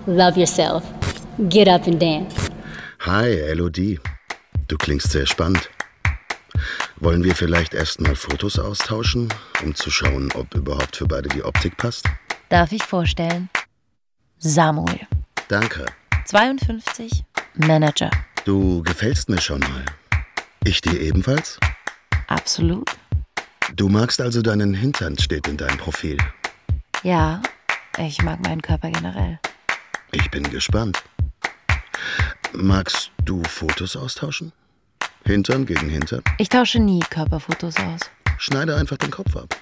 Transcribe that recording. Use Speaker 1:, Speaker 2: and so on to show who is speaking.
Speaker 1: Love yourself. Get up and dance.
Speaker 2: Hi, Elodie. Du klingst sehr spannend. Wollen wir vielleicht erst mal Fotos austauschen, um zu schauen, ob überhaupt für beide die Optik passt?
Speaker 3: Darf ich vorstellen? Samuel.
Speaker 2: Danke.
Speaker 3: 52, Manager.
Speaker 2: Du gefällst mir schon mal. Ich dir ebenfalls?
Speaker 3: Absolut.
Speaker 2: Du magst also deinen Hintern, steht in deinem Profil.
Speaker 3: Ja, ich mag meinen Körper generell.
Speaker 2: Ich bin gespannt. Magst du Fotos austauschen? Hintern gegen Hintern?
Speaker 3: Ich tausche nie Körperfotos aus.
Speaker 2: Schneide einfach den Kopf ab.